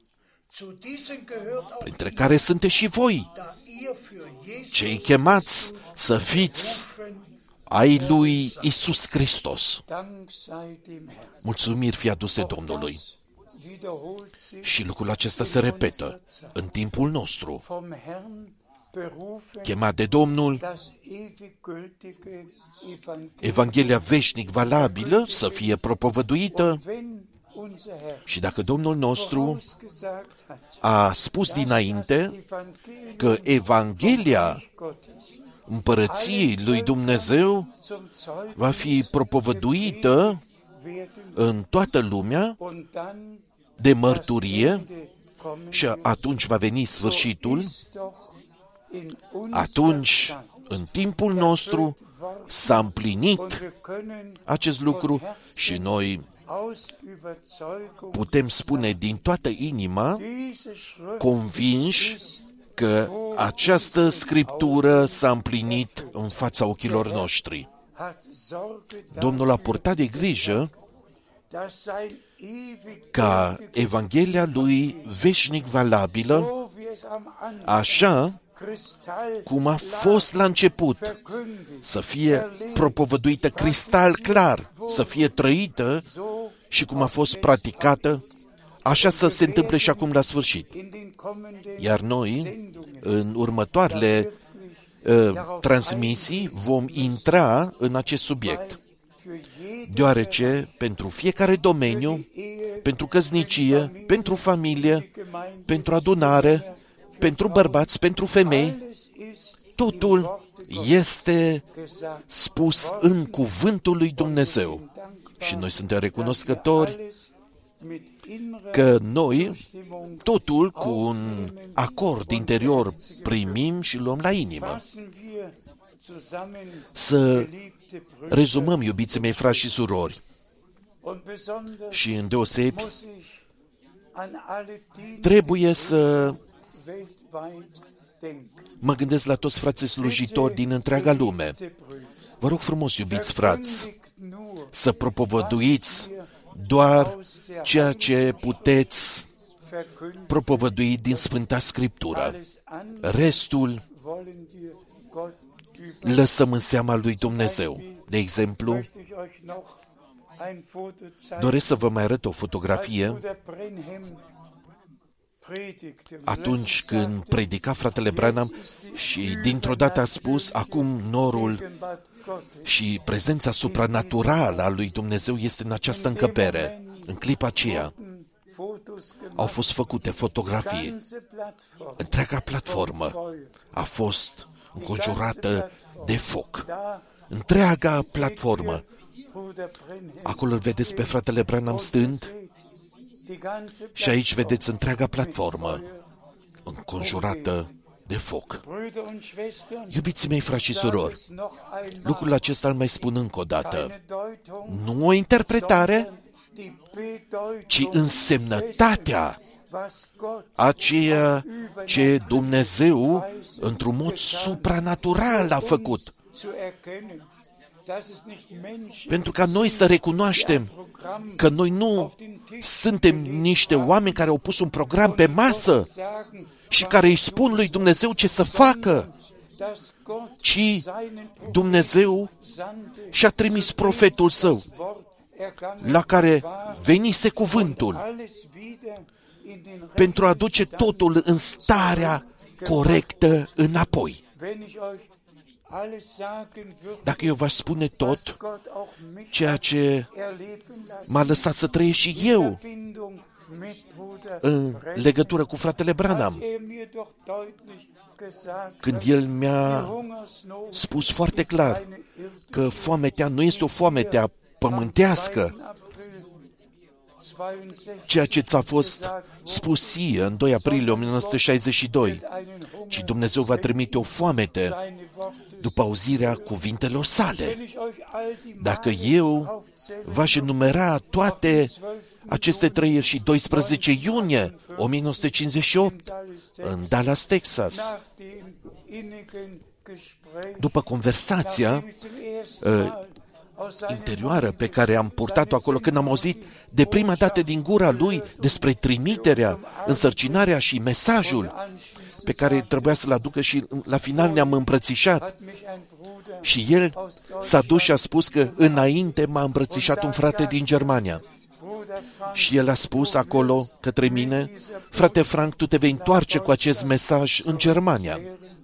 printre care sunteți și voi, cei chemați să fiți ai lui Iisus Hristos. Mulțumiri fie aduse Domnului. Și lucrul acesta se repetă în timpul nostru. Chemat de Domnul, Evanghelia veșnic valabilă să fie propovăduită, și dacă Domnul nostru a spus dinainte că Evanghelia împărăției lui Dumnezeu va fi propovăduită în toată lumea de mărturie și atunci va veni sfârșitul, atunci, în timpul nostru, s-a împlinit acest lucru și noi putem spune din toată inima, convinși, că această scriptură s-a împlinit în fața ochilor noștri. Domnul a purtat de grijă ca Evanghelia lui veșnic valabilă, așa cum a fost la început, să fie propovăduită cristal clar, să fie trăită și cum a fost practicată, așa să se întâmple și acum la sfârșit. Iar noi, în următoarele uh, transmisii, vom intra în acest subiect, deoarece pentru fiecare domeniu, pentru căsnicie, pentru familie, pentru adunare, pentru bărbați, pentru femei, totul este spus în cuvântul lui Dumnezeu. Și noi suntem recunoscători că noi totul cu un acord interior primim și luăm la inimă. Să rezumăm, iubiții mei frați și surori, și îndeosebi trebuie să mă gândesc la toți frații slujitori din întreaga lume. Vă rog frumos, iubiți frați, să propovăduiți doar ceea ce puteți propovădui din Sfânta Scriptură. Restul lăsăm în seama lui Dumnezeu. De exemplu, doresc să vă mai arăt o fotografie atunci când predica fratele Branham și dintr-o dată a spus, acum norul și prezența supranaturală a lui Dumnezeu este în această încăpere. În clipa aceea au fost făcute fotografii. Întreaga platformă a fost înconjurată de foc. Întreaga platformă. Acolo îl vedeți pe fratele Branham stând și aici vedeți întreaga platformă înconjurată de foc. Iubiții mei, frați și surori, lucrul acesta îl mai spun încă o dată. Nu o interpretare, ci însemnătatea a ceea ce Dumnezeu, într-un mod supranatural, a făcut. Pentru ca noi să recunoaștem că noi nu suntem niște oameni care au pus un program pe masă și care îi spun lui Dumnezeu ce să facă, ci Dumnezeu și-a trimis profetul său, la care venise cuvântul, pentru a duce totul în starea corectă înapoi. Dacă eu v-aș spune tot ceea ce m-a lăsat să trăiesc și eu în legătură cu fratele Branham, când el mi-a spus foarte clar că foametea nu este o foametea pământească, ceea ce ți-a fost spus ție în doi aprilie o mie nouă sute șaizeci și doi, ci Dumnezeu va trimite o foamete după auzirea cuvintelor sale. Dacă eu v-aș enumera toate aceste trăiri și doisprezece iunie o mie nouă sute cincizeci și opt în Dallas, Texas, după conversația uh, interioară pe care am purtat-o acolo, când am auzit de prima dată din gura lui despre trimiterea, însărcinarea și mesajul pe care trebuia să-l aducă, și la final ne-am îmbrățișat. Și el s-a dus și a spus că înainte m-a îmbrățișat un frate din Germania. Și el a spus acolo către mine, frate Frank, tu te vei întoarce cu acest mesaj în Germania.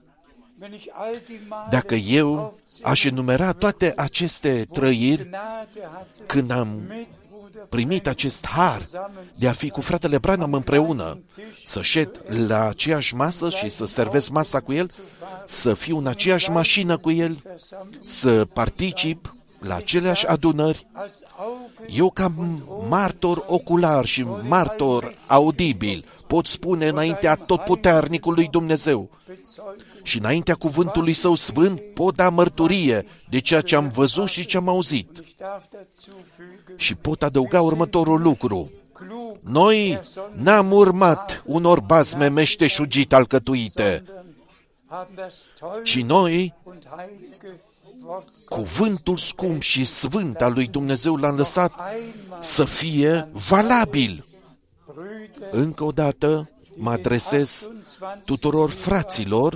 Dacă eu aș enumera toate aceste trăiri, când am primit acest har de a fi cu fratele Branham împreună, să șed la aceeași masă și să servesc masa cu el, să fiu în aceeași mașină cu el, să particip la aceleași adunări, eu ca martor ocular și martor audibil pot spune înaintea totputernicului Dumnezeu și înaintea cuvântului Său sfânt pot da mărturie de ceea ce am văzut și ce am auzit. Și pot adăuga următorul lucru. Noi n-am urmat unor bazme meșteșugit alcătuite, ci noi cuvântul scump și sfânt al lui Dumnezeu l-am lăsat să fie valabil. Încă o dată mă adresez tuturor fraților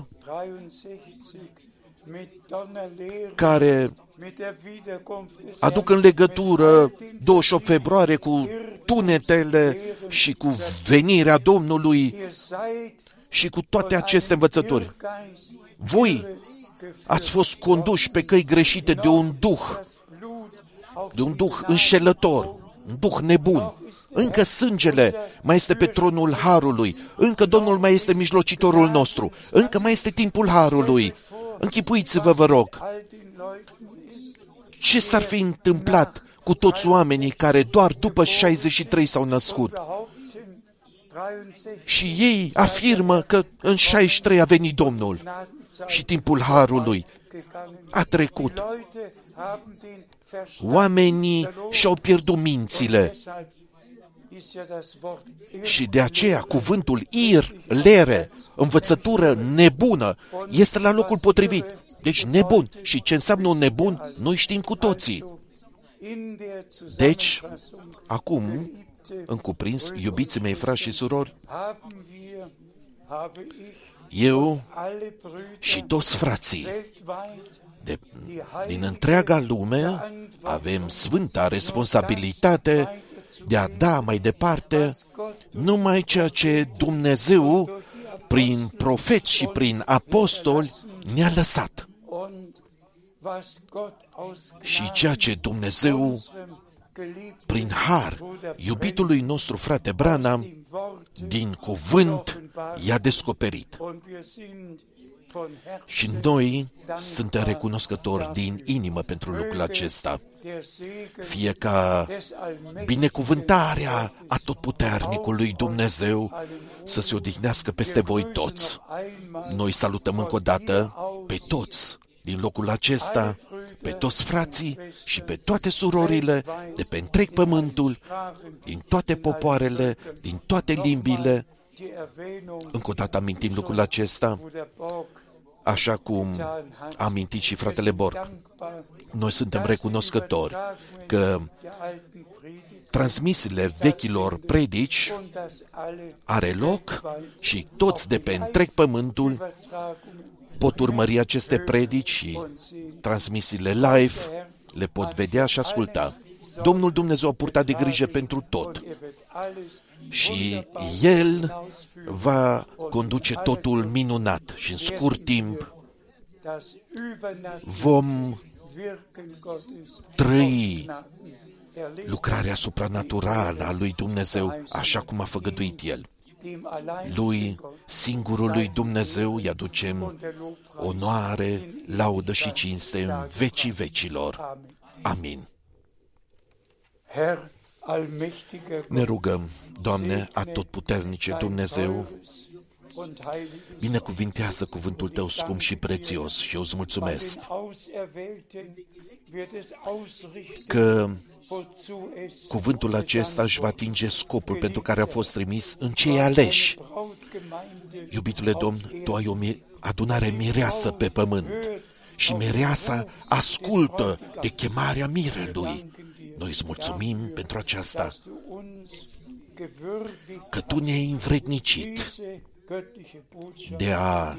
care aduc în legătură douăzeci și opt februarie cu tunetele și cu venirea Domnului și cu toate aceste învățături. Voi ați fost conduși pe căi greșite de un duh, de un duh înșelător, un duh nebun. Încă sângele mai este pe tronul harului, încă Domnul mai este mijlocitorul nostru, încă mai este timpul harului. Închipuiți-vă, vă rog, ce s-ar fi întâmplat cu toți oamenii care doar după șaizeci și trei s-au născut? Și ei afirmă că în șaizeci și trei a venit Domnul și timpul harului a trecut. Oamenii și-au pierdut mințile. Și de aceea cuvântul ir, lere, învățătură nebună, este la locul potrivit. Deci nebun. Și ce înseamnă un nebun, noi știm cu toții. Deci, acum, în cuprins, iubiții mei, frați și surori, eu și toți frații de, din întreaga lume avem sfânta responsabilitate de a da mai departe numai ceea ce Dumnezeu, prin profeți și prin apostoli, ne-a lăsat. Și ceea ce Dumnezeu, prin har, iubitului nostru frate Branham, din cuvânt i-a descoperit. Și noi suntem recunoscători din inimă pentru lucrul acesta. Fie ca binecuvântarea atotputernicului Dumnezeu să se odihnească peste voi toți. Noi salutăm încă o dată pe toți din locul acesta, pe toți frații și pe toate surorile de pe întreg pământul, din toate popoarele, din toate limbile. Încă o dată amintim lucrul acesta, așa cum a amintit și fratele Borg. Noi suntem recunoscători că transmisiile vechilor predici are loc și toți de pe întreg pământul pot urmări aceste predici și transmisiile live le pot vedea și asculta. Domnul Dumnezeu a purtat de grijă pentru tot și El va conduce totul minunat și în scurt timp vom trăi lucrarea supranaturală a lui Dumnezeu așa cum a făgăduit El. Lui, singurului Dumnezeu, îi aducem onoare, laudă și cinste în vecii vecilor. Amin. Ne rugăm, Doamne, atotputernice Dumnezeu, binecuvintează cuvântul Tău scump și prețios și eu îți mulțumesc că cuvântul acesta își va atinge scopul pentru care a fost trimis în cei aleși. Iubitule Domn, Tu ai o adunare mireasă pe pământ și mireasa ascultă de chemarea mirelui. Noi îți mulțumim pentru aceasta, că Tu ne-ai învrednicit de a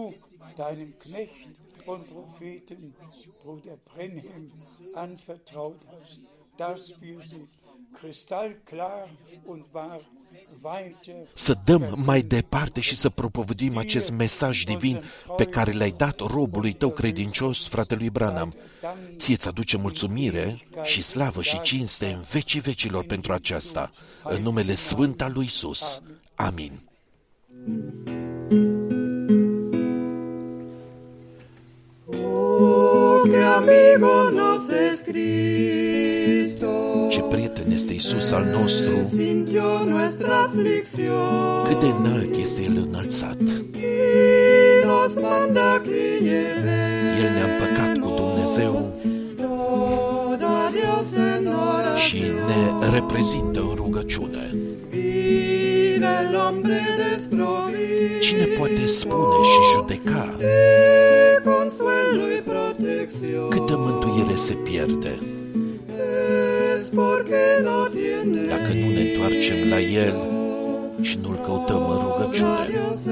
să dăm mai departe și să propovăduim acest mesaj divin pe care l-ai dat robului Tău credincios, fratelui Branham. Ție îți aduce mulțumire și slavă și cinste în vecii vecilor pentru aceasta, în numele Sfânt al lui Iisus. Amin. Ce prieten este Iisus al nostru, cât de înalt este El înălțat. El ne-a împăcat cu Dumnezeu și ne reprezintă în rugăciune. Cine poate spune și judeca câtă mântuire se pierde dacă nu ne întoarcem la El și nu-L căutăm în rugăciune?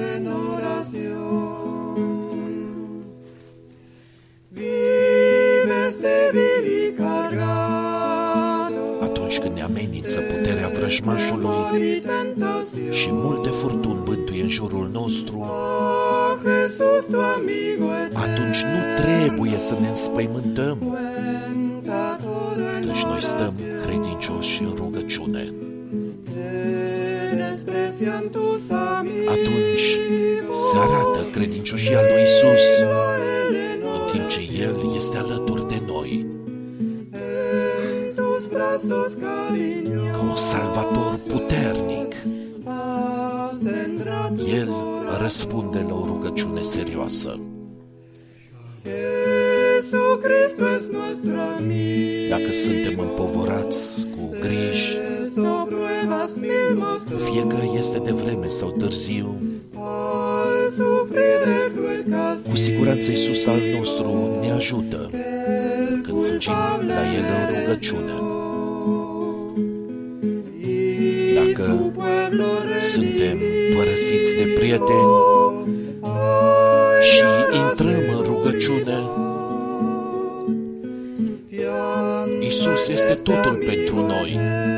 Atunci când ne amenință puterea vrăjmașului și multe furtuni bântuie în jurul nostru, atunci nu trebuie să ne înspăimântăm, căci noi stăm credincioși în rugăciune. Atunci se arată credincioșia lui Iisus, în timp ce El este alături de noi, ca un salvator puternic. El răspunde la o rugăciune serioasă. Dacă suntem împovorați cu griji, fie că este de vreme sau târziu, cu siguranță Iisus al nostru ne ajută când fugim la El în rugăciune. Dacă suntem părăsiți de prieteni și intrăm în rugăciune, Iisus este totul pentru noi.